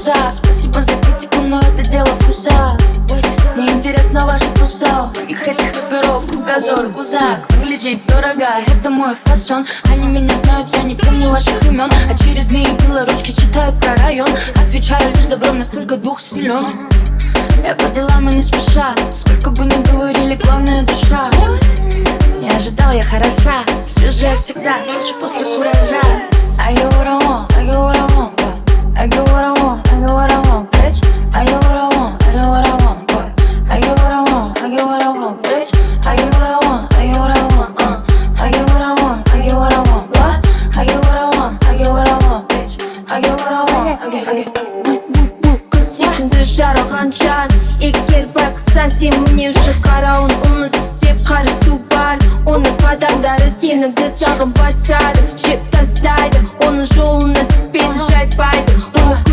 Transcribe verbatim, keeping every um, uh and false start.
узах. Спасибо за критику, но это дело вкуса. Мне интересно ваше вкуса. Их этих рэперов кругозор узак. Выглядит дорого, это мой фасон. Они меня знают, я не помню ваших имен. Очередные белоручки читают про район. Отвечаю лишь добром, настолько дух силен. Я по делам и не спеша. Сколько бы ни говорили, главное душа. Не ожидал, я хороша. Свежая всегда, лишь после куража. I get what I want, I get what I want, boy. I get what I want, I get what I want, bitch. I get what I want, I get what I want, boy. I get what I want, I get what I want, bitch. I get what I want, I get what I want, uh. I get what I want, I get what I want, what? I get what I want, I get what I want, bitch. I get what I want, I get, I get. Сүйкімді жаралған жан егер байқаса сен міне ұшы қарауын оны тістеп қарысу бар. Оның қадамдары сенімді сағым басады, жеп тастайды, оның жолына түспейді, жайпайды. Оны